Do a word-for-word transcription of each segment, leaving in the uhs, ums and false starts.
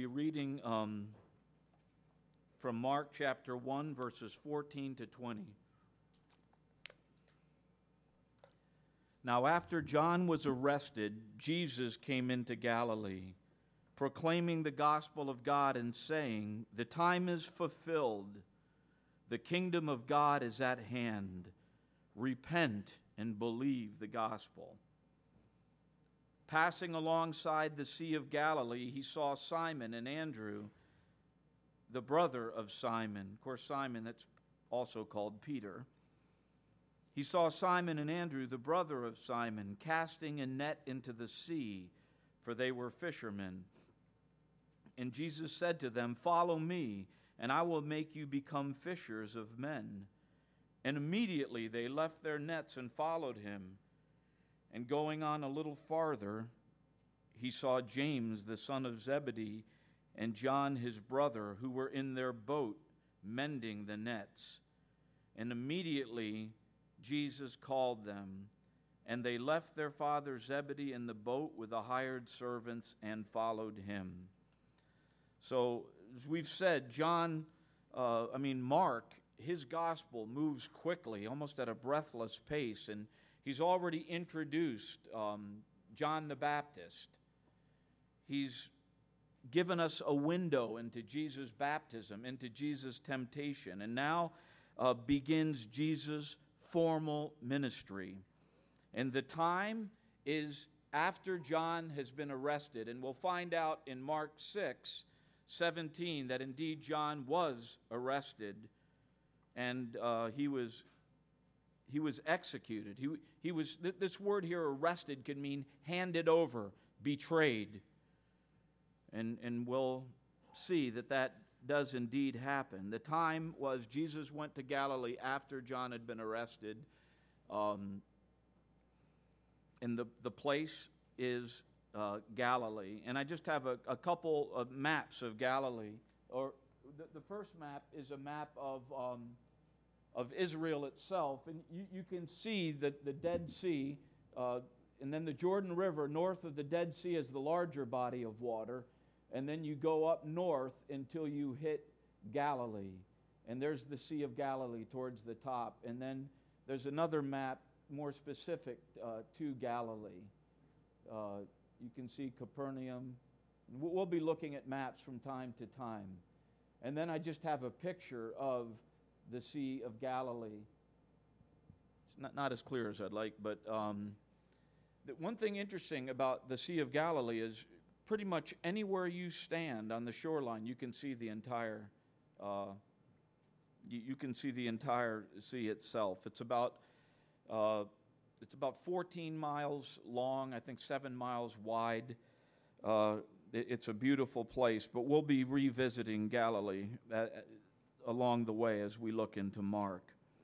reading um, from Mark chapter one, verses fourteen to twenty. Now after John was arrested, Jesus came into Galilee, proclaiming the gospel of God and saying, "The time is fulfilled. The kingdom of God is at hand. Repent and believe the gospel." Passing alongside the Sea of Galilee, he saw Simon and Andrew, the brother of Simon. Of course, Simon, that's also called Peter. He saw Simon and Andrew, the brother of Simon, casting a net into the sea, for they were fishermen. And Jesus said to them, "Follow me, and I will make you become fishers of men." And immediately they left their nets and followed him. And going on a little farther, he saw James, the son of Zebedee, and John, his brother, who were in their boat mending the nets. And immediately Jesus called them, and they left their father Zebedee in the boat with the hired servants and followed him. So, as we've said, John, uh, I mean, Mark, his gospel moves quickly, almost at a breathless pace, and he's already introduced um, John the Baptist. He's given us a window into Jesus' baptism, into Jesus' temptation, and now uh, begins Jesus' formal ministry. And the time is after John has been arrested, and we'll find out in Mark six seventeen that indeed John was arrested, and uh, he was he was executed. He he was th- this word here, arrested, can mean handed over, betrayed, and and we'll see that that does indeed happen. The time was Jesus went to Galilee after John had been arrested, um, and the the place is uh, Galilee. And I just have a, a couple of maps of Galilee. Or the, the first map is a map of um, of Israel itself, and you, you can see the, the Dead Sea, uh, and then the Jordan River north of the Dead Sea is the larger body of water, and then you go up north until you hit Galilee, and there's the Sea of Galilee towards the top, and then there's another map more specific uh, to Galilee. Uh, you can see Capernaum. We'll be looking at maps from time to time. And then I just have a picture of the Sea of Galilee. It's not, not as clear as I'd like, but um, the one thing interesting about the Sea of Galilee is pretty much anywhere you stand on the shoreline, you can see the entire, uh, you, you can see the entire sea itself. It's about, uh, it's about fourteen miles long, I think seven miles wide. Uh, it, it's a beautiful place, but we'll be revisiting Galilee uh, along the way as we look into Mark.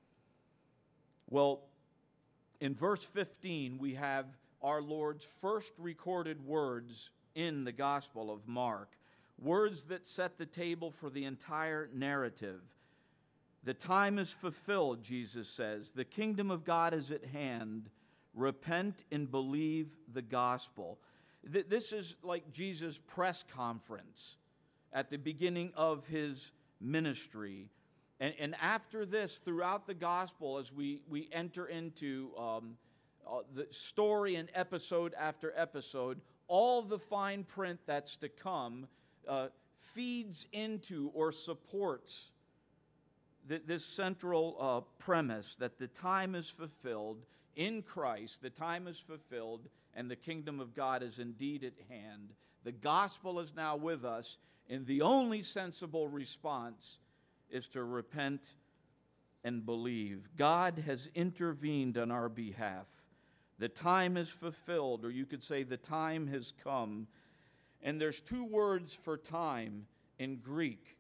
Well, in verse fifteen, we have our Lord's first recorded words in the Gospel of Mark, words that set the table for the entire narrative. The time is fulfilled, Jesus says. The kingdom of God is at hand. Repent and believe the gospel. Th- this is like Jesus' press conference at the beginning of his ministry. And, and after this, throughout the gospel, as we, we enter into um, uh, the story and episode after episode, all the fine print that's to come uh, feeds into or supports th- this central uh, premise that the time is fulfilled in Christ, the time is fulfilled, and the kingdom of God is indeed at hand. The gospel is now with us, and the only sensible response is to repent and believe. God has intervened on our behalf. The time is fulfilled, or you could say the time has come. And there's two words for time in Greek.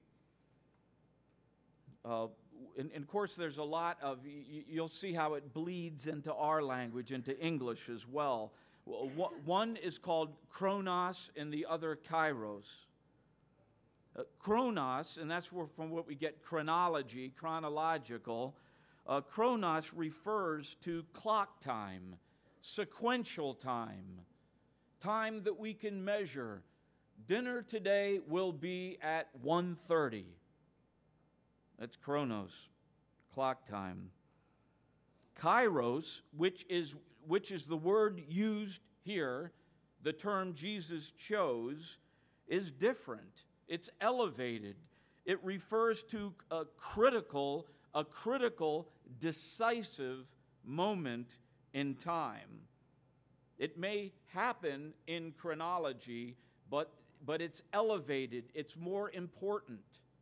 Uh, and, and of course, there's a lot of, you'll see how it bleeds into our language, into English as well. One is called chronos and the other kairos. Uh, chronos, and that's where, from what we get chronology, chronological. Uh, chronos refers to clock time, sequential time, time that we can measure, Dinner today will be at one thirty. That's chronos, clock time. Kairos, which is, which is the word used here, the term Jesus chose, is different. It's elevated. It refers to a critical, a critical, decisive moment in time. It may happen in chronology, but, but it's elevated. It's more important.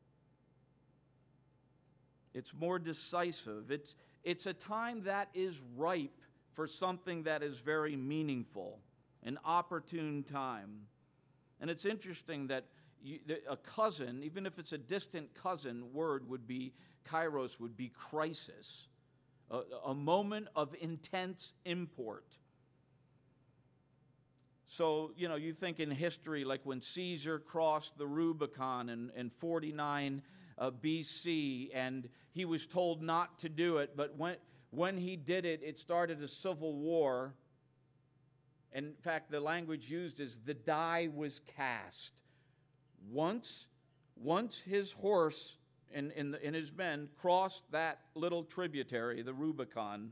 It's more decisive. It's, it's a time that is ripe for something that is very meaningful, an opportune time. And it's interesting that, you, that a cousin, even if it's a distant cousin, word would be, kairos would be crisis, a, a moment of intense import. So, you know, you think in history, like when Caesar crossed the Rubicon in, in forty-nine uh, B C, and he was told not to do it, but when, when he did it, it started a civil war. And in fact, the language used is the die was cast. Once, once his horse and, and, and his men crossed that little tributary, the Rubicon,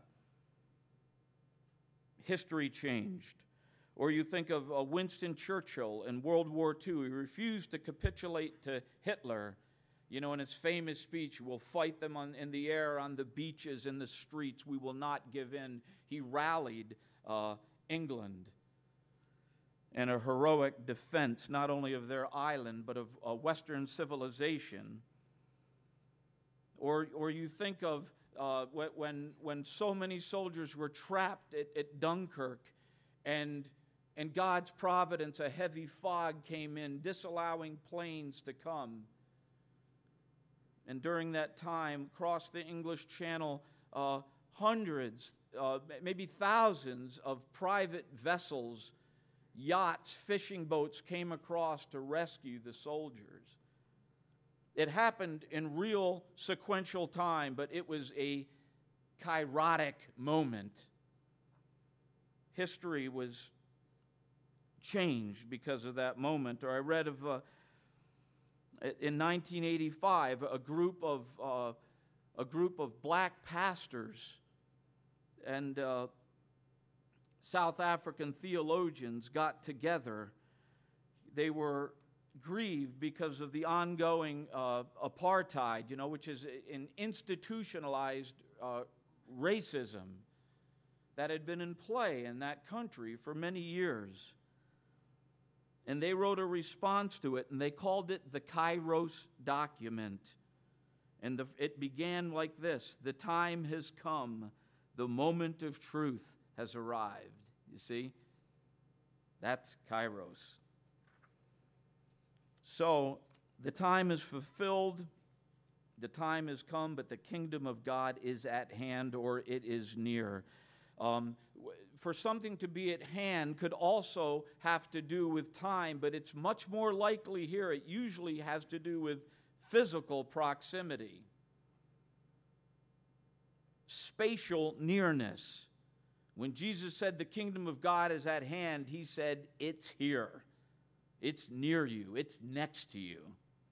history changed. Or you think of uh, Winston Churchill in World War Two. He refused to capitulate to Hitler. You know, in his famous speech, we'll fight them on, in the air, on the beaches, in the streets. We will not give in. He rallied uh, England in a heroic defense, not only of their island, but of uh, Western civilization. Or, or you think of uh, when, when so many soldiers were trapped at, at Dunkirk, and in God's providence, a heavy fog came in, disallowing planes to come. And during that time, across the English Channel, uh, hundreds, uh, maybe thousands of private vessels, yachts, fishing boats came across to rescue the soldiers. It happened in real sequential time, but it was a kairotic moment. History was changed because of that moment. Or I read of, uh, in nineteen eighty-five, a group of uh, a group of black pastors and uh, South African theologians got together. They were grieved because of the ongoing uh, apartheid, you know, which is an institutionalized uh, racism that had been in play in that country for many years. And they wrote a response to it, and they called it the Kairos Document. And the, it began like this: the time has come, the moment of truth has arrived. You see? That's Kairos. So, the time is fulfilled, the time has come, but the kingdom of God is at hand, or it is near. Um, for something to be at hand could also have to do with time, but it's much more likely here. It usually has to do with physical proximity, spatial nearness. When Jesus said the kingdom of God is at hand, he said it's here. It's near you. It's next to you.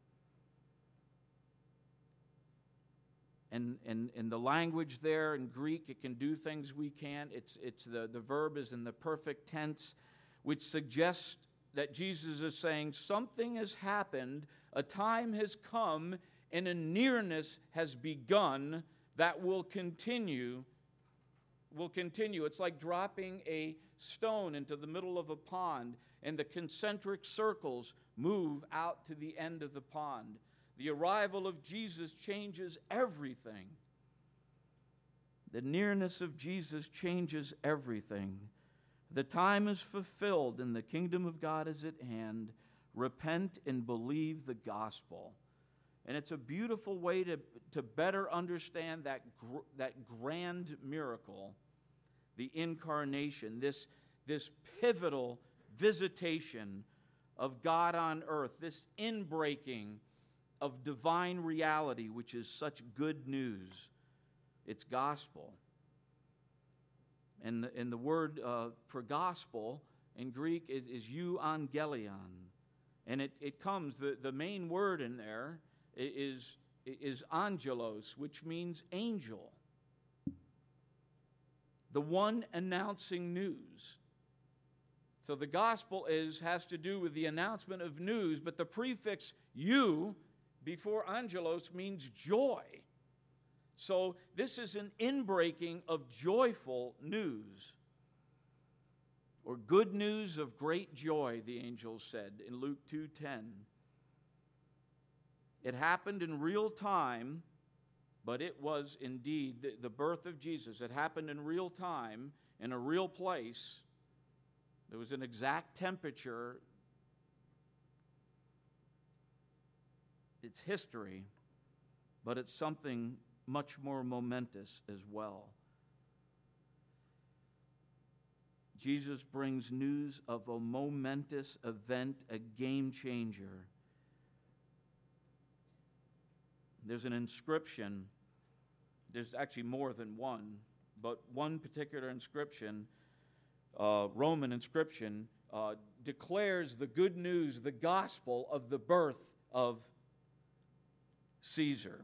And in, in the language there, in Greek, it can do things we can't. It's, it's the, the verb is in the perfect tense, which suggests that Jesus is saying something has happened, a time has come, and a nearness has begun that will continue, will continue. It's like dropping a stone into the middle of a pond, and the concentric circles move out to the end of the pond. The arrival of Jesus changes everything. The nearness of Jesus changes everything. The time is fulfilled and the kingdom of God is at hand. Repent and believe the gospel. And it's a beautiful way to, to better understand that, gr- that grand miracle, the incarnation, this, this pivotal visitation of God on earth, this inbreaking of divine reality, which is such good news. It's gospel. And, and the word uh, for gospel in Greek is, is euangelion. And it, it comes, the, the main word in there is, is angelos, which means angel. The one announcing news. So the gospel is has to do with the announcement of news, but the prefix "you" before angelos means joy. So this is an inbreaking of joyful news, or good news of great joy, the angels said in Luke two ten. It happened in real time, but it was indeed the, the birth of Jesus. It happened in real time, in a real place. There was an exact temperature. It's history, but it's something much more momentous as well. Jesus brings news of a momentous event, a game changer. There's an inscription. There's actually more than one, but one particular inscription, uh, Roman inscription, uh, declares the good news, the gospel of the birth of Caesar,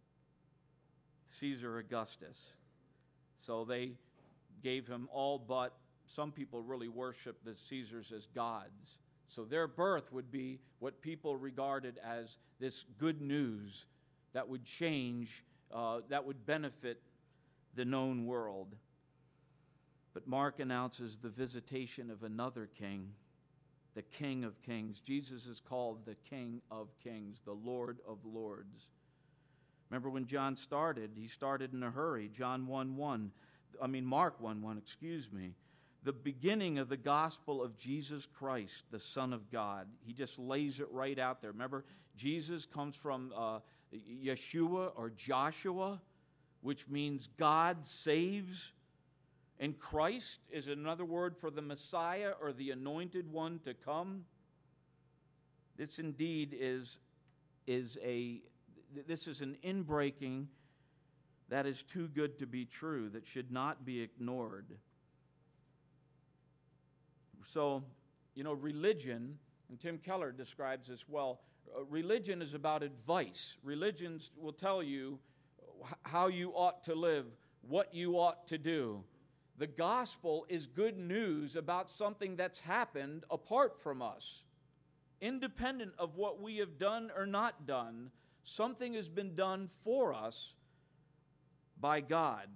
Caesar Augustus. So they gave him all but, some people really worship the Caesars as gods. So their birth would be what people regarded as this good news that would change, uh, that would benefit the known world. But Mark announces the visitation of another king, the King of Kings. Jesus is called the King of Kings, the Lord of Lords. Remember when John started, he started in a hurry. John one one, I mean Mark one one, excuse me. The beginning of the gospel of Jesus Christ, the Son of God. He just lays it right out there. Remember, Jesus comes from uh, Yeshua or Joshua, which means God saves. And Christ is another word for the Messiah or the anointed one to come. This indeed is, is a, this is an inbreaking that is too good to be true, that should not be ignored. So, you know, religion, and Tim Keller describes this well, uh, religion is about advice. Religions will tell you how you ought to live, what you ought to do. The gospel is good news about something that's happened apart from us. Independent of what we have done or not done, something has been done for us by God.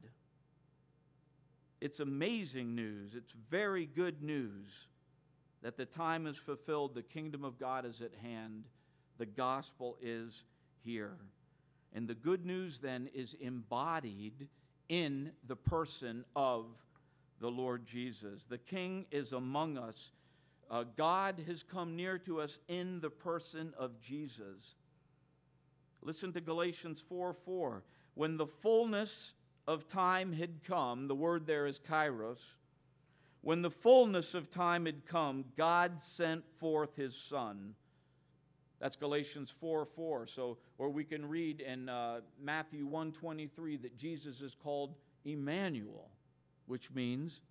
It's amazing news. It's very good news that the time is fulfilled. The kingdom of God is at hand. The gospel is here. And the good news then is embodied in the person of the Lord Jesus. The King is among us. Uh, God has come near to us in the person of Jesus. Listen to Galatians four four. When the fullness of time had come, the word there is kairos. When the fullness of time had come, God sent forth his Son. That's Galatians four four. So, or we can read in uh, Matthew one twenty-three that Jesus is called Emmanuel, which means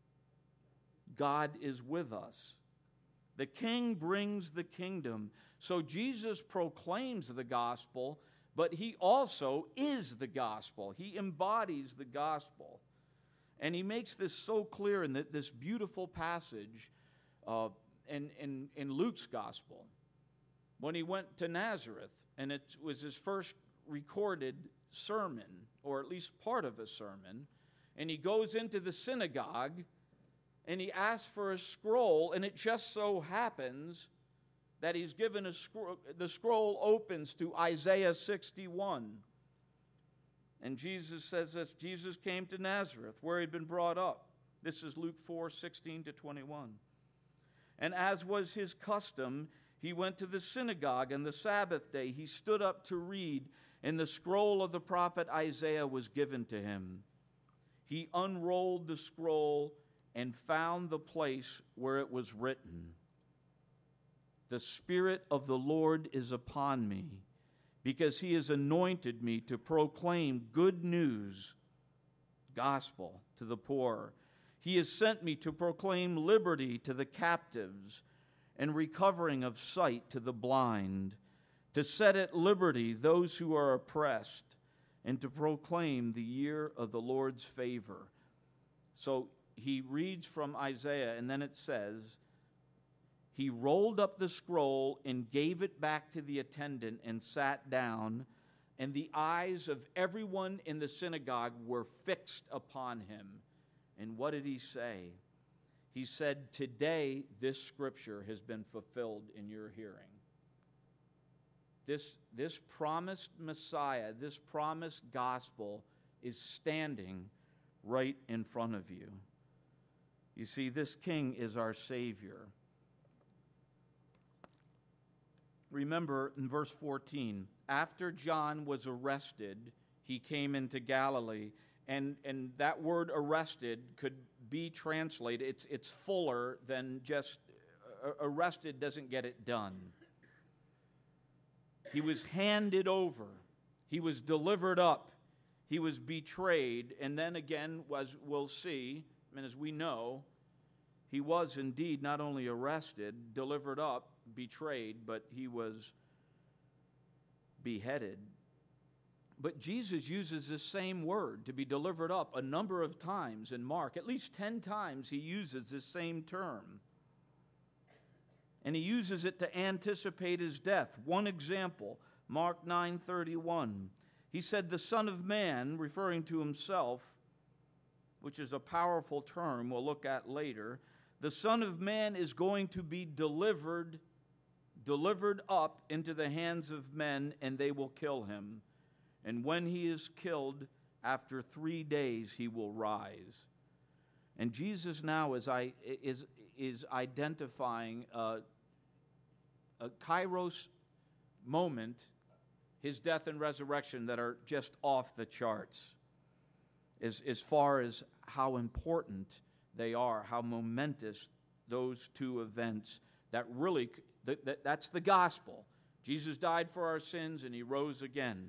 God is with us. The King brings the kingdom. So Jesus proclaims the gospel, but he also is the gospel. He embodies the gospel. And he makes this so clear in the, this beautiful passage uh, in, in, in Luke's gospel. When he went to Nazareth, and it was his first recorded sermon, or at least part of a sermon, and he goes into the synagogue, and he asks for a scroll, and it just so happens that he's given a scroll. The scroll opens to Isaiah sixty-one. And Jesus says this, Jesus came to Nazareth, where he'd been brought up. This is Luke four sixteen to twenty-one. And as was his custom, he went to the synagogue, and the Sabbath day he stood up to read, and the scroll of the prophet Isaiah was given to him. He unrolled the scroll and found the place where it was written, "The Spirit of the Lord is upon me, because he has anointed me to proclaim good news, gospel, to the poor. He has sent me to proclaim liberty to the captives and recovering of sight to the blind, to set at liberty those who are oppressed, and to proclaim the year of the Lord's favor. So he reads from Isaiah, and then it says, he rolled up the scroll and gave it back to the attendant and sat down, and the eyes of everyone in the synagogue were fixed upon him. And what did he say? He said, "Today this scripture has been fulfilled in your hearing." This, this promised Messiah, this promised gospel is standing right in front of you. You see, this King is our Savior. Remember in verse fourteen, after John was arrested, he came into Galilee. And, and that word arrested could be translated, it's, it's fuller than just uh, arrested doesn't get it done. He was handed over. He was delivered up. He was betrayed. And then again, as we'll see, and as we know, he was indeed not only arrested, delivered up, betrayed, but he was beheaded. But Jesus uses this same word, to be delivered up, a number of times in Mark. At least ten times he uses this same term. And he uses it to anticipate his death. One example, Mark nine thirty-one. He said, "The Son of Man," referring to himself, which is a powerful term we'll look at later, "the Son of Man is going to be delivered, delivered up into the hands of men, and they will kill him. And when he is killed, after three days he will rise." And Jesus now is, is, is identifying a, a kairos moment, his death and resurrection, that are just off the charts as, as far as how important they are, how momentous those two events that really, that, that, that's the gospel. Jesus died for our sins and he rose again.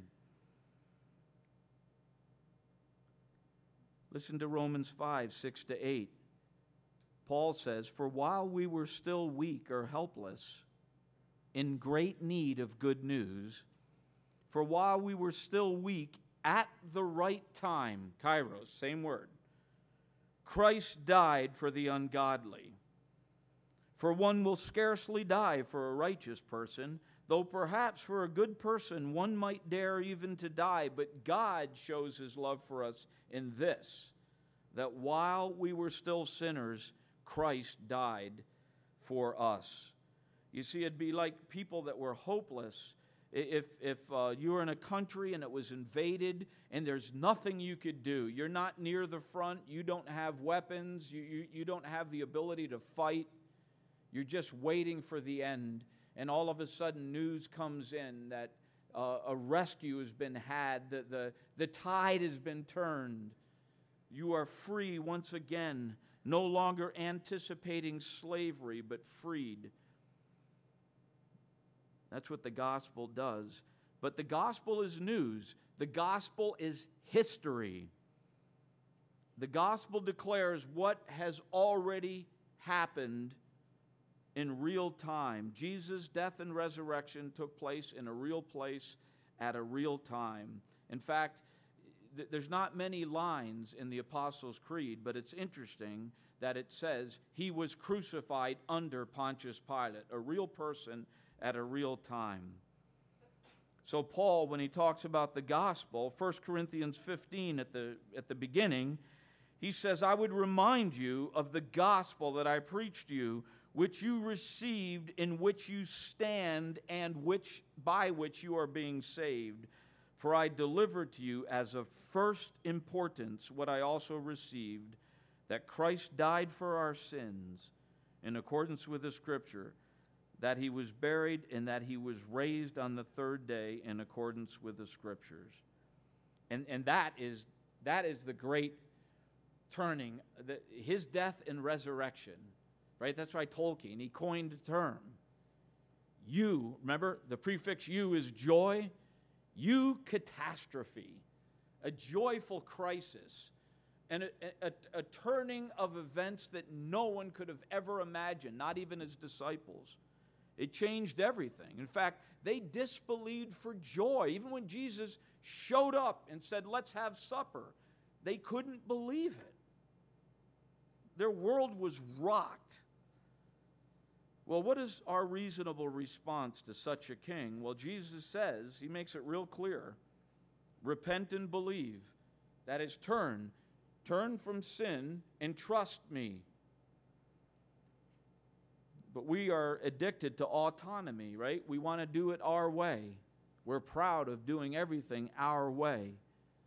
Listen to Romans five, six to eight. Paul says, "For while we were still weak or helpless, in great need of good news, for while we were still weak, at the right time," kairos, same word, "Christ died for the ungodly. For one will scarcely die for a righteous person, though perhaps for a good person one might dare even to die. But God shows his love for us in this, that while we were still sinners, Christ died for us." You see, it'd be like people that were hopeless. If, if uh, you were in a country and it was invaded and there's nothing you could do, you're not near the front, you don't have weapons, you, you, you don't have the ability to fight, you're just waiting for the end, and all of a sudden news comes in that uh, a rescue has been had, the, the, the tide has been turned. You are free once again, no longer anticipating slavery, but freed. That's what the gospel does. But the gospel is news. The gospel is history. The gospel declares what has already happened in real time. Jesus' death and resurrection took place in a real place at a real time. In fact, th- there's not many lines in the Apostles' Creed, but it's interesting that it says he was crucified under Pontius Pilate, a real person at a real time. So Paul, when he talks about the gospel, First Corinthians fifteen at the, at the beginning, he says, "I would remind you of the gospel that I preached to you, which you received, in which you stand, and which by which you are being saved. For I delivered to you as of first importance what I also received, that Christ died for our sins in accordance with the Scripture, that he was buried, and that he was raised on the third day in accordance with the Scriptures." And, and that is, that is the great turning, the, his death and resurrection. Right? That's why Tolkien, he coined the term. You, remember, the prefix you is joy. You catastrophe, a joyful crisis, and a, a, a turning of events that no one could have ever imagined, not even his disciples. It changed everything. In fact, they disbelieved for joy. Even when Jesus showed up and said, let's have supper, they couldn't believe it. Their world was rocked. Well, what is our reasonable response to such a king? Well, Jesus says, he makes it real clear, repent and believe. That is, turn. Turn from sin and trust me. But we are addicted to autonomy, right? We want to do it our way. We're proud of doing everything our way.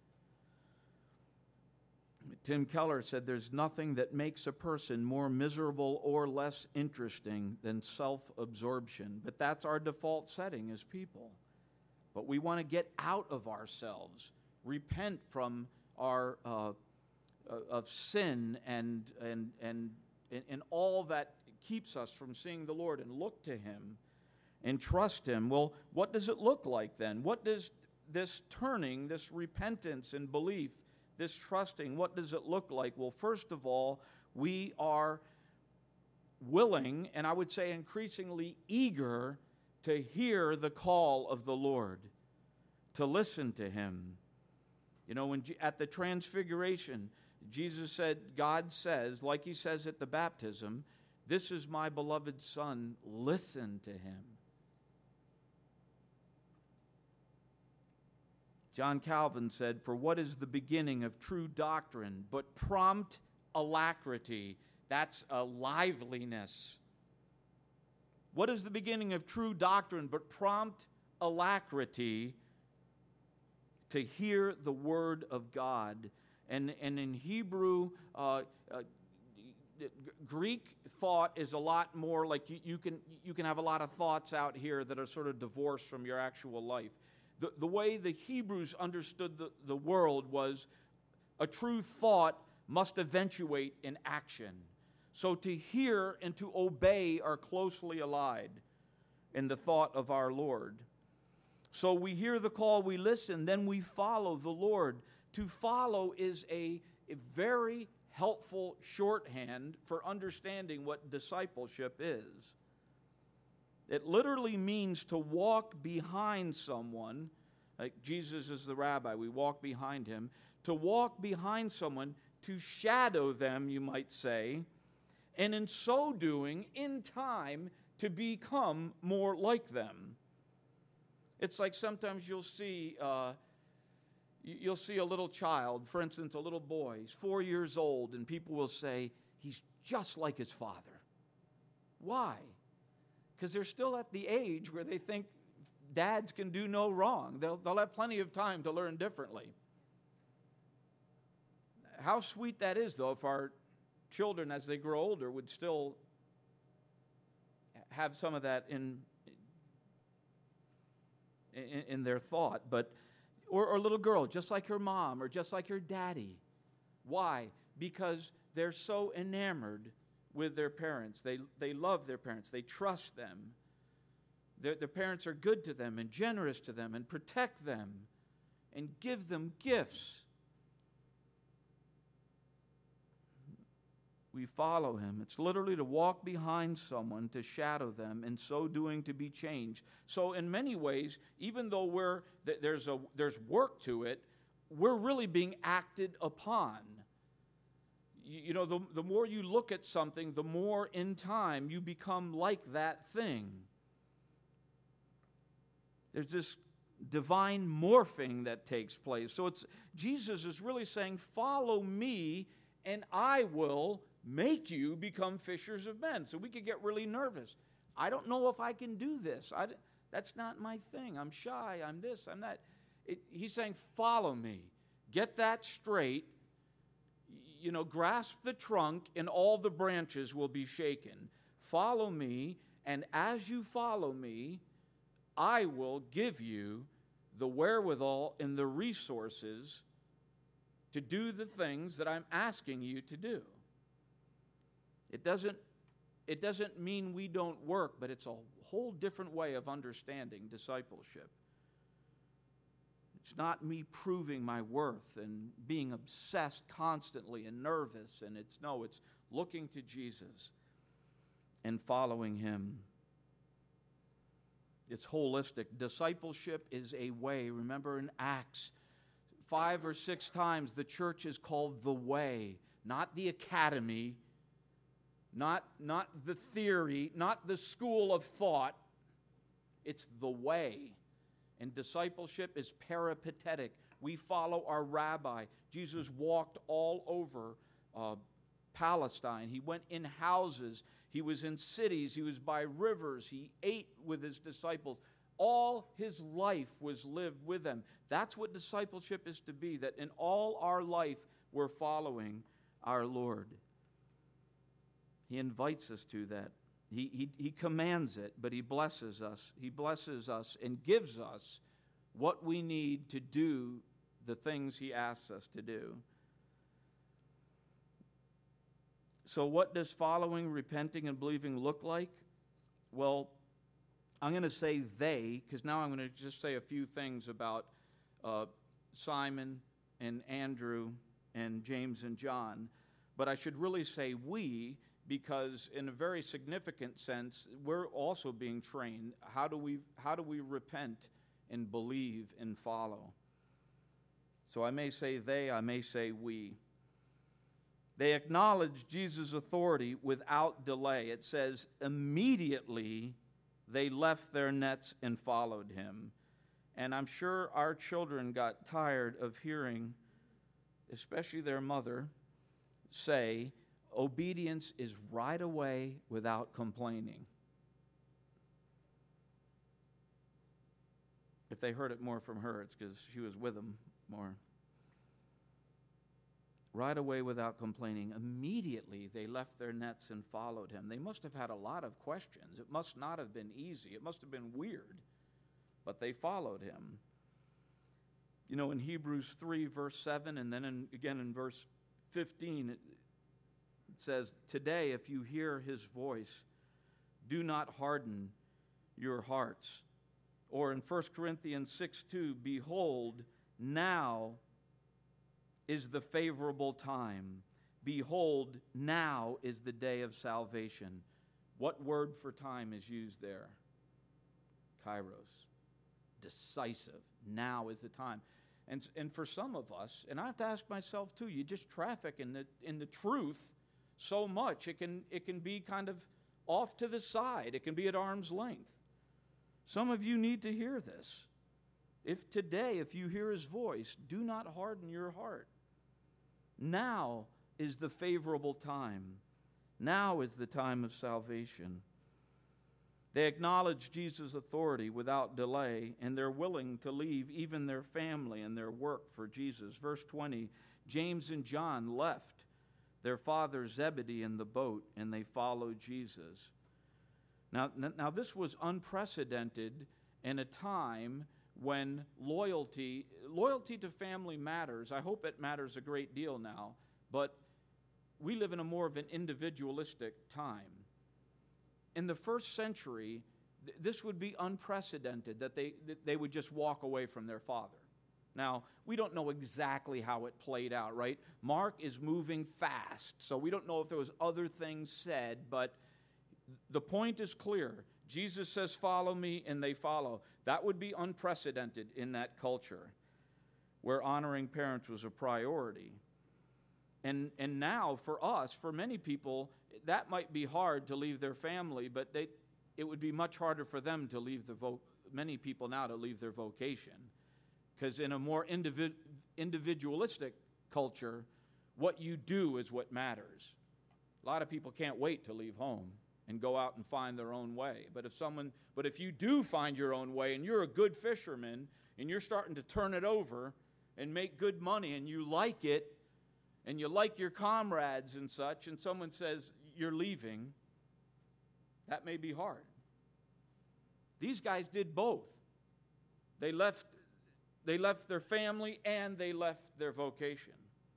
Tim Keller said there's nothing that makes a person more miserable or less interesting than self-absorption. But that's our default setting as people. But we want to get out of ourselves, repent from our uh, of sin and and and and all that keeps us from seeing the Lord, and look to him and trust him. Well, what does it look like then? What does this turning, this repentance and belief, this trusting, what does it look like? Well, first of all, we are willing, and I would say increasingly eager, to hear the call of the Lord, to listen to him. You know, when at the Transfiguration, Jesus said, God says, like he says at the baptism, this is my beloved Son, listen to him. John Calvin said, for what is the beginning of true doctrine but prompt alacrity? That's a liveliness. What is the beginning of true doctrine but prompt alacrity to hear the word of God? And, and in Hebrew, uh, uh, Greek thought is a lot more like you, you can you can have a lot of thoughts out here that are sort of divorced from your actual life. The, the way the Hebrews understood the, the world was a true thought must eventuate in action. So to hear and to obey are closely allied in the thought of our Lord. So we hear the call, we listen, then we follow the Lord. To follow is a, a very helpful shorthand for understanding what discipleship is. It literally means to walk behind someone. Like Jesus is the rabbi, we walk behind him. To walk behind someone, to shadow them, you might say, and in so doing, in time, to become more like them. It's like sometimes you'll see... Uh, You'll see a little child, for instance, a little boy, he's four years old, and people will say, he's just like his father. Why? Because they're still at the age where they think dads can do no wrong. They'll, they'll have plenty of time to learn differently. How sweet that is, though, if our children, as they grow older, would still have some of that in, in, in their thought. But Or, or a little girl, just like her mom or just like her daddy. Why? Because they're so enamored with their parents. They, they love their parents. They trust them. Their, their parents are good to them and generous to them and protect them and give them gifts. We follow him. It's literally to walk behind someone, to shadow them, in so doing to be changed. So in many ways, even though we're there's a there's work to it, we're really being acted upon. You, you know, the, the more you look at something, the more in time you become like that thing. There's this divine morphing that takes place. So it's Jesus is really saying, follow me and I will make you become fishers of men. So we could get really nervous. I don't know if I can do this. I, that's not my thing. I'm shy. I'm this. I'm that. It, he's saying, follow me. Get that straight. You know, grasp the trunk and all the branches will be shaken. Follow me, and as you follow me, I will give you the wherewithal and the resources to do the things that I'm asking you to do. It doesn't, it doesn't mean we don't work, but it's a whole different way of understanding discipleship. It's not me proving my worth and being obsessed constantly and nervous. And it's, no, it's looking to Jesus and following him. It's holistic. Discipleship is a way. Remember in Acts, five or six times the church is called the way, not the academy, not, not the theory, not the school of thought. It's the way. And discipleship is peripatetic. We follow our rabbi. Jesus walked all over uh, Palestine. He went in houses. He was in cities. He was by rivers. He ate with his disciples. All his life was lived with them. That's what discipleship is to be, that in all our life we're following our Lord. He invites us to that. He, he, he commands it, but he blesses us. He blesses us and gives us what we need to do the things he asks us to do. So what does following, repenting, and believing look like? Well, I'm going to say they, because now I'm going to just say a few things about uh, Simon and Andrew and James and John. But I should really say we, because in a very significant sense, we're also being trained. How do we, how do we repent and believe and follow? So I may say they, I may say we. They acknowledge Jesus' authority without delay. It says, immediately they left their nets and followed him. And I'm sure our children got tired of hearing, especially their mother, say, obedience is right away without complaining. If they heard it more from her, it's because she was with them more. Right away without complaining. Immediately they left their nets and followed him. They must have had a lot of questions. It must not have been easy. It must have been weird. But they followed him. You know, in Hebrews three, verse seven, and then in, again in verse fifteen, it, it says, today if you hear his voice, do not harden your hearts. Or in First Corinthians six two, behold, now is the favorable time. Behold, now is the day of salvation. What word for time is used there? Kairos. Decisive. Now is the time. And, and for some of us, and I have to ask myself too, you just traffic in the, in the truth so much, it can, it can be kind of off to the side. It can be at arm's length. Some of you need to hear this. If today, if you hear his voice, do not harden your heart. Now is the favorable time. Now is the time of salvation. They acknowledge Jesus' authority without delay, and they're willing to leave even their family and their work for Jesus. Verse twenty, James and John left their father Zebedee in the boat, and they followed Jesus. Now, now this was unprecedented in a time when loyalty, loyalty to family matters. I hope it matters a great deal now, but we live in a more of an individualistic time. In the first century, th- this would be unprecedented, that they, that they would just walk away from their father. Now, we don't know exactly how it played out, right? Mark is moving fast, so we don't know if there was other things said, but the point is clear. Jesus says, follow me, and they follow. That would be unprecedented in that culture where honoring parents was a priority. And, and now, for us, for many people, that might be hard to leave their family, but they, it would be much harder for them to leave the vo- many people now to leave their vocation. Because in a more individ, individualistic culture, what you do is what matters. A lot of people can't wait to leave home and go out and find their own way. But if someone, but if you do find your own way and you're a good fisherman and you're starting to turn it over and make good money and you like it and you like your comrades and such, and someone says you're leaving, that may be hard. These guys did both. They left, they left their family and they left their vocation.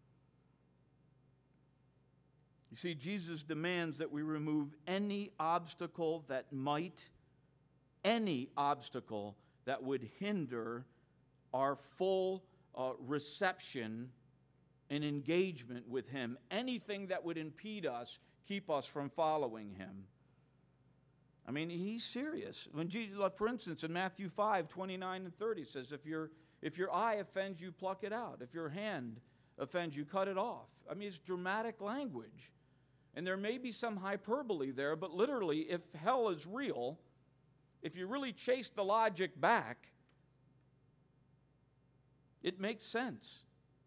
You see, Jesus demands that we remove any obstacle that might, any obstacle that would hinder our full uh, reception and engagement with Him. Anything that would impede us, keep us from following Him. I mean, He's serious. When Jesus, for instance, in Matthew five, twenty-nine and thirty says, if your, if your eye offends you, pluck it out. If your hand offends you, cut it off. I mean, it's dramatic language. And there may be some hyperbole there, but literally, if hell is real, if you really chase the logic back, it makes sense.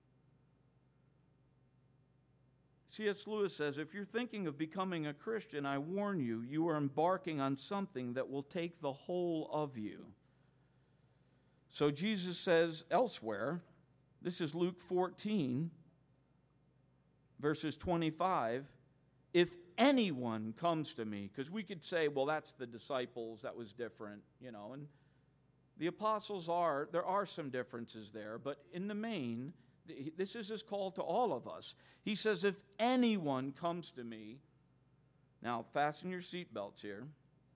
C S Lewis says, if you're thinking of becoming a Christian, I warn you, you are embarking on something that will take the whole of you. So Jesus says elsewhere, this is Luke fourteen, verses twenty-five, if anyone comes to me, because we could say, well, that's the disciples, that was different, you know, and the apostles are, there are some differences there, but in the main, this is his call to all of us. He says, if anyone comes to me, now fasten your seatbelts here,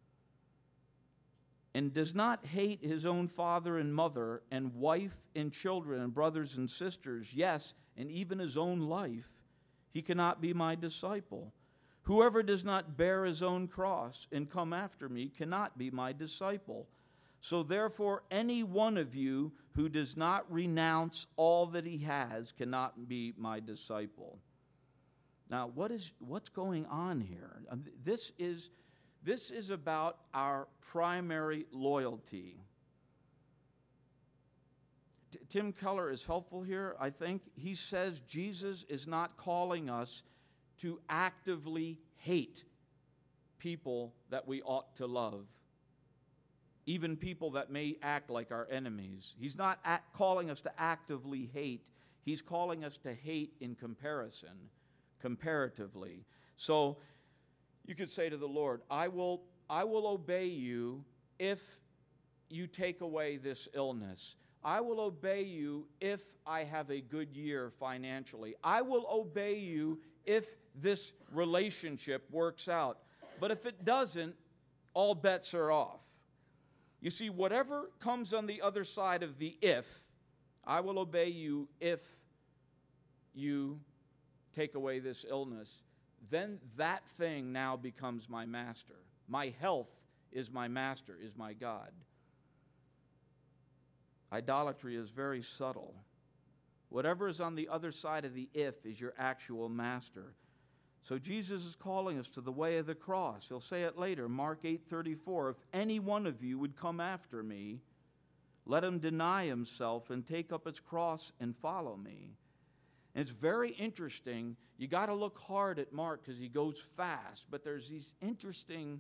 and does not hate his own father and mother and wife and children and brothers and sisters, yes, and even his own life, he cannot be my disciple. Whoever does not bear his own cross and come after me cannot be my disciple. So therefore, any one of you who does not renounce all that he has cannot be my disciple. Now, what is what's going on here? Um, This is, this is about our primary loyalty. T- Tim Keller is helpful here, I think. He says Jesus is not calling us to actively hate people that we ought to love, even people that may act like our enemies. He's not act, calling us to actively hate. He's calling us to hate in comparison, comparatively. So you could say to the Lord, I will, I will obey you if you take away this illness. I will obey you if I have a good year financially. I will obey you if this relationship works out. But if it doesn't, all bets are off. You see, whatever comes on the other side of the if, I will obey you if you take away this illness, then that thing now becomes my master. My health is my master, is my God. Idolatry is very subtle. Whatever is on the other side of the if is your actual master. So Jesus is calling us to the way of the cross. He'll say it later, Mark eight thirty-four, if any one of you would come after me, let him deny himself and take up his cross and follow me. And it's very interesting. You got to look hard at Mark because he goes fast, but there's these interesting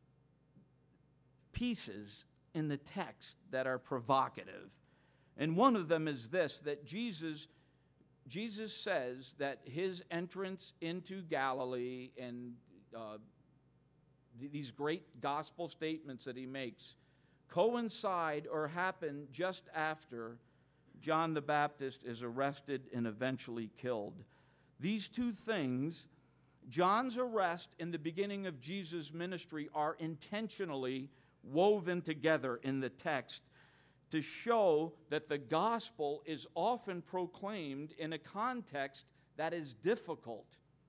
pieces in the text that are provocative. And one of them is this, that Jesus, Jesus says that his entrance into Galilee and uh, th- these great gospel statements that he makes coincide or happen just after John the Baptist is arrested and eventually killed. These two things, John's arrest and the beginning of Jesus' ministry, are intentionally woven together in the text to show that the gospel is often proclaimed in a context that is difficult,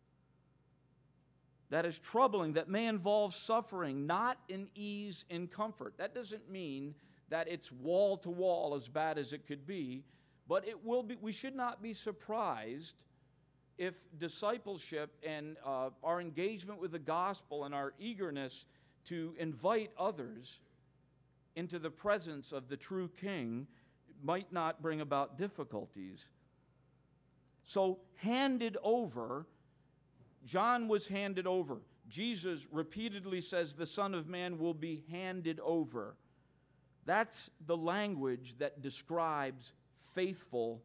that is troubling, that may involve suffering, not in ease and comfort. That doesn't mean that it's wall to wall as bad as it could be, but it will be. We should not be surprised if discipleship and uh, our engagement with the gospel and our eagerness to invite others into the presence of the true King might not bring about difficulties. So, handed over, John was handed over. Jesus repeatedly says the Son of Man will be handed over. That's the language that describes faithful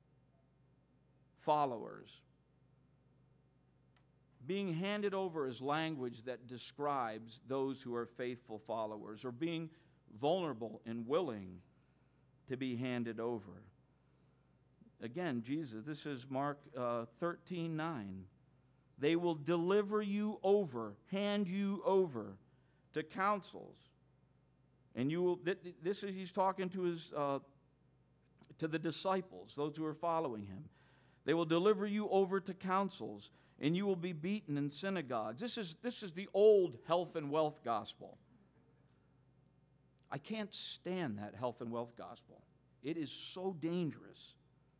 followers. Being handed over is language that describes those who are faithful followers, or being vulnerable and willing to be handed over. Again, Jesus, this is Mark uh, thirteen nine. They will deliver you over, hand you over to councils. And you will, this is, he's talking to his uh, to the disciples, those who are following him. They will deliver you over to councils, and you will be beaten in synagogues. This is, this is the old health and wealth gospel. I can't stand that health and wealth gospel. It is so dangerous.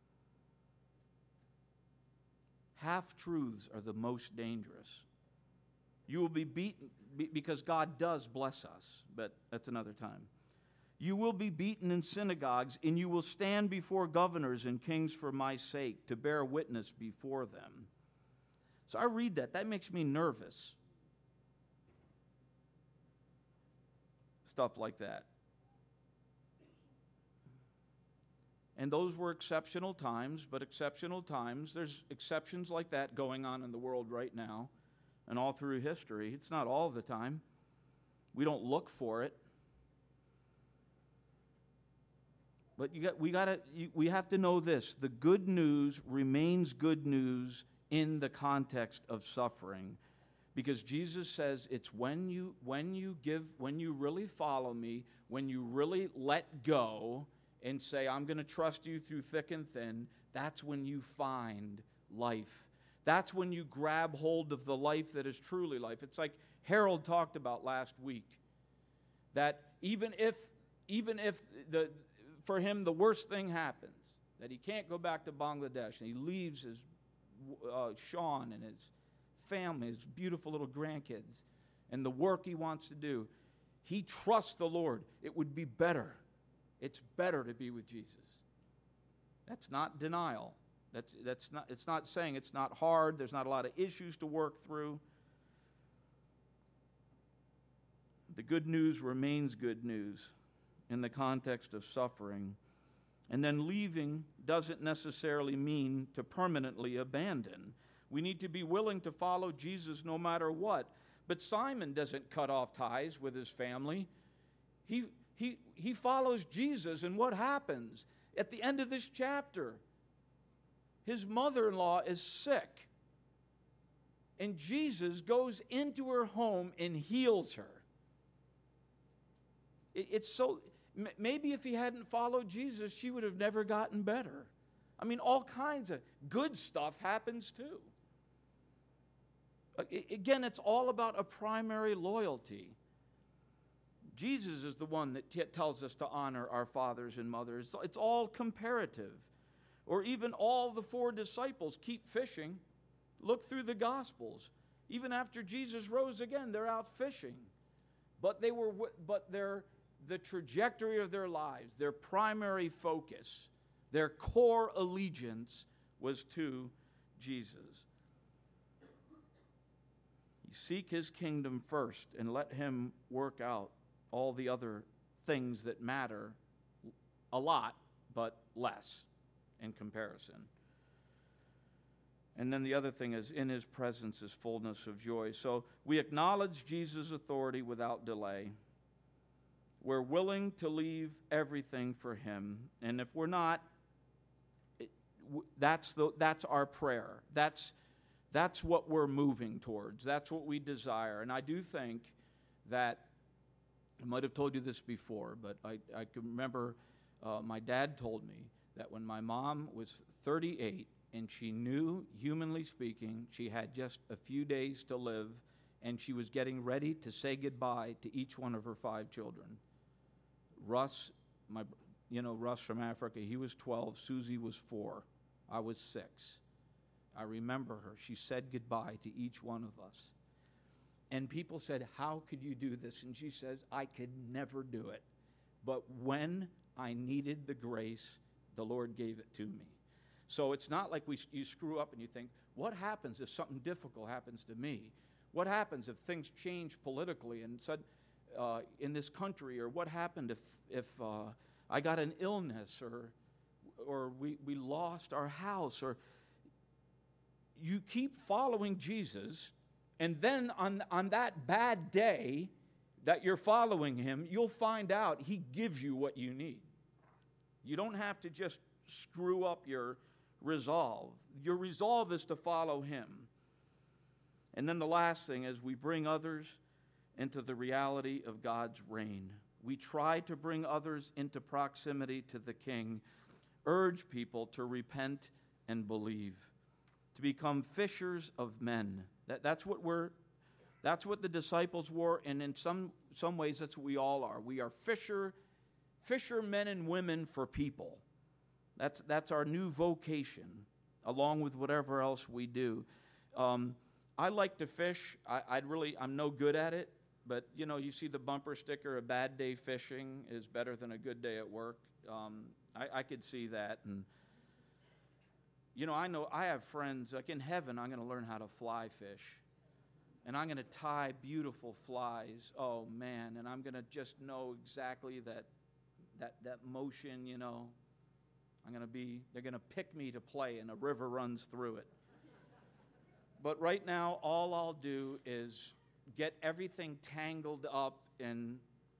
Half-truths are the most dangerous. You will be beaten because God does bless us, but that's another time. You will be beaten in synagogues, and you will stand before governors and kings for my sake, to bear witness before them. So I read that. That makes me nervous. Stuff like that. And those were exceptional times, but exceptional times, there's exceptions like that going on in the world right now and all through history. It's not all the time. We don't look for it. But you got, we gotta, you, we have to know this. The good news remains good news in the context of suffering. Because Jesus says it's when you, when you give, when you really follow me, when you really let go and say, I'm going to trust you through thick and thin, that's when you find life. That's when you grab hold of the life that is truly life. It's like Harold talked about last week. That even if, even if the... for him, the worst thing happens, that he can't go back to Bangladesh, and he leaves his uh, Sean and his family, his beautiful little grandkids, and the work he wants to do. He trusts the Lord. It would be better. It's better to be with Jesus. That's not denial. That's, that's not, it's not saying it's not hard. There's not a lot of issues to work through. The good news remains good news in the context of suffering. And then leaving doesn't necessarily mean to permanently abandon. We need to be willing to follow Jesus no matter what. But Simon doesn't cut off ties with his family. He, he, he follows Jesus, and what happens? At the end of this chapter, his mother-in-law is sick. And Jesus goes into her home and heals her. It, it's so... Maybe if he hadn't followed Jesus, she would have never gotten better. I mean, all kinds of good stuff happens too. Again, it's all about a primary loyalty. Jesus is the one that t- tells us to honor our fathers and mothers. It's all comparative. Or even all the four disciples keep fishing. Look through the Gospels. Even after Jesus rose again, they're out fishing. But they were, but they're the trajectory of their lives, their primary focus, their core allegiance was to Jesus. You seek his kingdom first and let him work out all the other things that matter a lot, but less in comparison. And then the other thing is, in his presence is fullness of joy. So we acknowledge Jesus' authority without delay. We're willing to leave everything for him. And if we're not, it, w- that's, the, that's our prayer. That's, that's what we're moving towards. That's what we desire. And I do think that, I might have told you this before, but I, I can remember uh, my dad told me that when my mom was thirty-eight and she knew, humanly speaking, she had just a few days to live, and she was getting ready to say goodbye to each one of her five children. Russ, my, you know, Russ from Africa, he was twelve. Susie was four. I was six. I remember her. She said goodbye to each one of us. And people said, how could you do this? And she says, I could never do it. But when I needed the grace, the Lord gave it to me. So it's not like we, you screw up and you think, what happens if something difficult happens to me? What happens if things change politically and said, Uh, in this country, or what happened if if uh, I got an illness, or or we, we lost our house, or you keep following Jesus, and then on on that bad day that you're following him, you'll find out he gives you what you need. You don't have to just screw up your resolve. Your resolve is to follow him. And then the last thing is we bring others into the reality of God's reign. We try to bring others into proximity to the King. urge people to repent and believe, to become fishers of men. That, that's what we're, that's what the disciples were, and in some, some ways that's what we all are. We are fisher, fishermen and women for people. That's, that's our new vocation, along with whatever else we do. Um, I like to fish. I, I'd really, I'm no good at it, but you know, you see the bumper sticker, a bad day fishing is better than a good day at work. Um, I, I could see that. And, you know, I know I have friends, like in heaven, I'm going to learn how to fly fish. And I'm going to tie beautiful flies. Oh, man. And I'm going to just know exactly that, that, that motion, you know. I'm going to be, they're going to pick me to play, and a river runs through it. But right now, all I'll do is get everything tangled up, and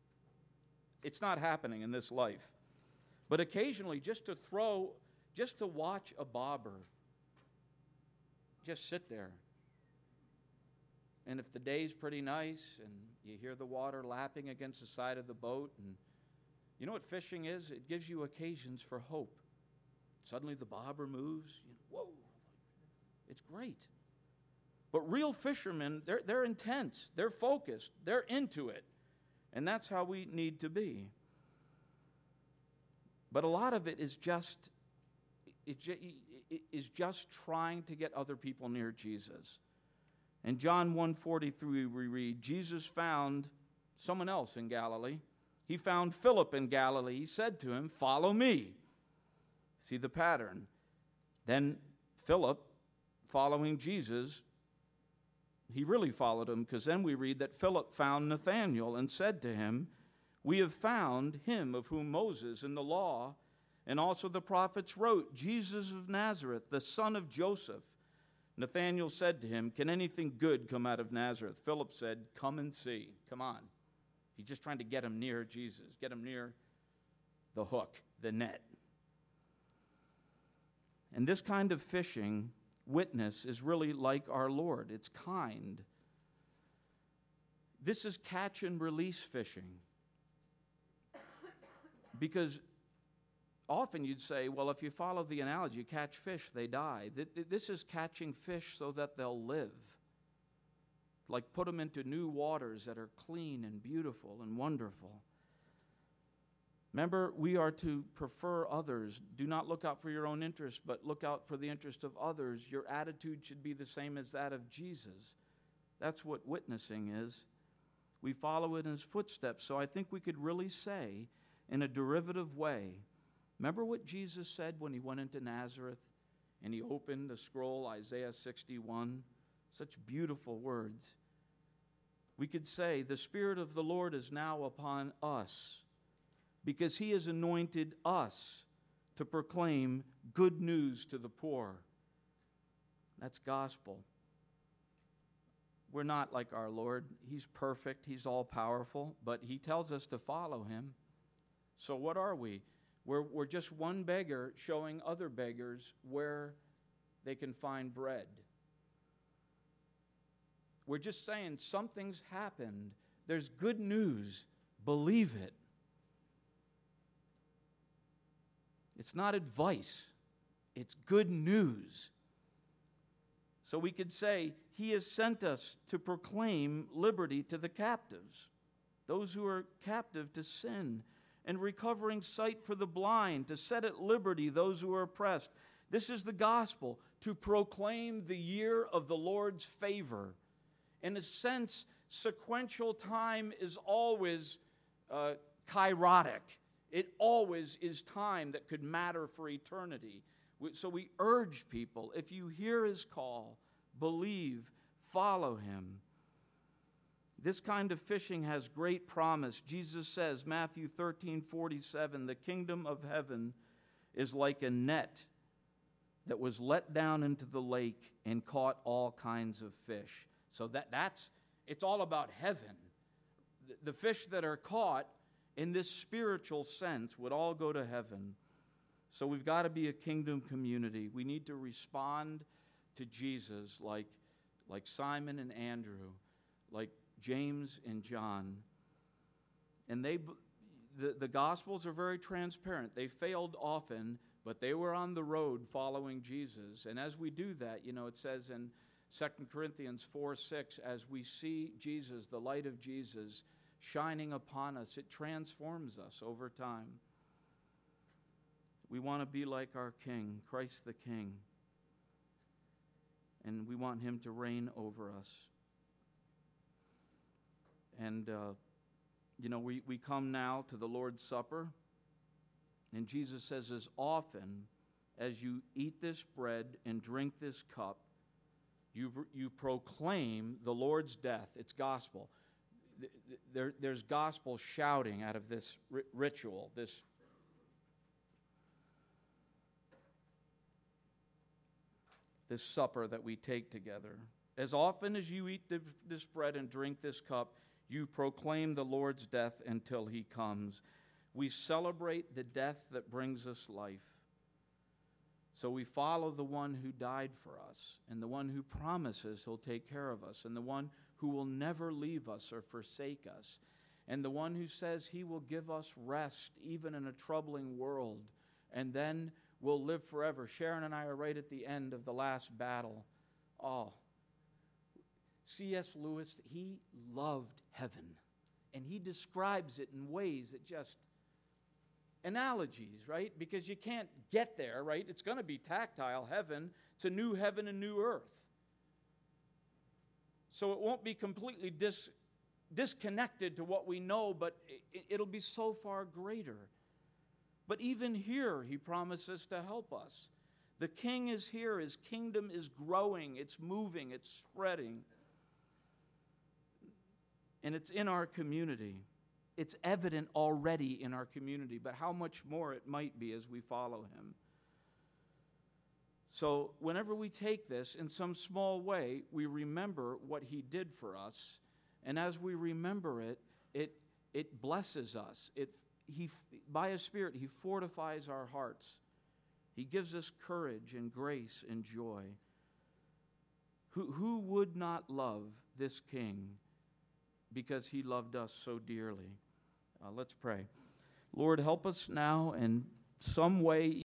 it's not happening in this life. But occasionally, just to throw, just to watch a bobber, just sit there. And if the day's pretty nice, and you hear the water lapping against the side of the boat, and you know what fishing is? It gives you occasions for hope. Suddenly the bobber moves. You know, whoa, it's great. But real fishermen, they're, they're intense. They're focused. They're into it. And that's how we need to be. But a lot of it is just, it is just trying to get other people near Jesus. In John one forty-three, we read, Jesus found someone else in Galilee. He found Philip in Galilee. He said to him, "Follow me." See the pattern. Then Philip, following Jesus, he really followed him, because then we read that Philip found Nathanael and said to him, "We have found him of whom Moses in the law and also the prophets wrote, Jesus of Nazareth, the son of Joseph." Nathanael said to him, "Can anything good come out of Nazareth?" Philip said, "Come and see." Come on. He's just trying to get him near Jesus, get him near the hook, the net. And this kind of fishing witness is really like our Lord. It's kind. This is catch and release fishing. Because often you'd say, well, if you follow the analogy, you catch fish, they die. This is catching fish so that they'll live. Like put them into new waters that are clean and beautiful and wonderful. Remember, we are to prefer others. Do not look out for your own interest, but look out for the interest of others. Your attitude should be the same as that of Jesus. That's what witnessing is. We follow in his footsteps. So I think we could really say, in a derivative way, remember what Jesus said when he went into Nazareth and he opened the scroll, Isaiah sixty-one? Such beautiful words. We could say, the Spirit of the Lord is now upon us, because he has anointed us to proclaim good news to the poor. That's gospel. We're not like our Lord. He's perfect. He's all-powerful. But he tells us to follow him. So what are we? We're, we're just one beggar showing other beggars where they can find bread. We're just saying something's happened. There's good news. Believe it. It's not advice. It's good news. So we could say, he has sent us to proclaim liberty to the captives, those who are captive to sin, and recovering sight for the blind, to set at liberty those who are oppressed. This is the gospel, to proclaim the year of the Lord's favor. In a sense, sequential time is always uh, kairotic. It always is time that could matter for eternity. So we urge people, if you hear his call, believe, follow him. This kind of fishing has great promise. Jesus says, Matthew thirteen forty-seven, the kingdom of heaven is like a net that was let down into the lake and caught all kinds of fish. So that, that's, it's all about heaven. The, the fish that are caught in this spiritual sense would all go to heaven. So we've got to be a kingdom community. We need to respond to Jesus like, like Simon and Andrew, like James and John. And they, the, the Gospels are very transparent. They failed often, But they were on the road following Jesus. And as we do that, you know, it says in Second Corinthians four six, as we see Jesus, the light of Jesus, shining upon us, it transforms us over time. We want to be like our King, Christ the King. And we want him to reign over us. And, uh, you know, we, we come now to the Lord's Supper. And Jesus says, as often as you eat this bread and drink this cup, you, you proclaim the Lord's death. It's gospel. There, there's gospel shouting out of this ri- ritual, this this supper that we take together. As often as you eat the, this bread and drink this cup, you proclaim the Lord's death until he comes. We celebrate the death that brings us life. So we follow the one who died for us, and the one who promises he'll take care of us, and the one who will never leave us or forsake us, and the one who says he will give us rest even in a troubling world, and then we'll live forever. Sharon and I are right at the end of the last battle. Oh, C S Lewis, he loved heaven, and he describes it in ways that just analogies, right? Because you can't get there, right? It's going to be tactile heaven. It's a new heaven and new earth. So it won't be completely dis, disconnected to what we know, but it, it'll be so far greater. But even here, he promises to help us. The King is here. His kingdom is growing. It's moving. It's spreading. And it's in our community. It's evident already in our community, but how much more it might be as we follow him. So whenever we take this in some small way, we remember what he did for us. And as we remember it, it, it blesses us. It, he, by his Spirit, he fortifies our hearts. He gives us courage and grace and joy. Who, who would not love this King because he loved us so dearly? Uh, let's pray. Lord, help us now in some way,